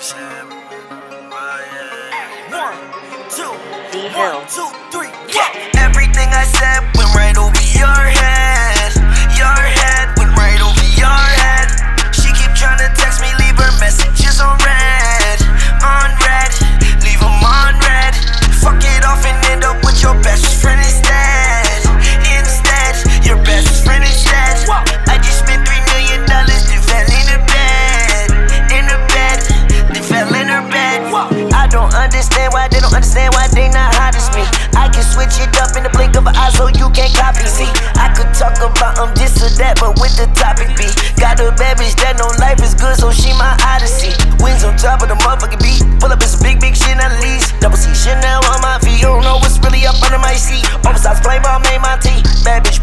One, two, three. Everything I said went right over your head. Your head went right over your head. She keep trying to text me, leave her messages on red. On red, leave them on red. Fuck it off and end up with your best friend instead. Instead, your best friend instead. I just spent $3 million, they fell in the bed. In the bed, they fell in her bed. I don't understand why they don't understand why they not hot as me. I can switch it up in the blink of an eye so you can't copy. See, I could talk about this or that, but with the topic be got a bad bitch that know life is good, so she my odyssey. Wings on top of the motherfucking beat. Pull up in some big shit, not at least. Double C Chanel on my feet. You don't know what's really up under my seat. Oversized flame ball made my tea. Bad bitch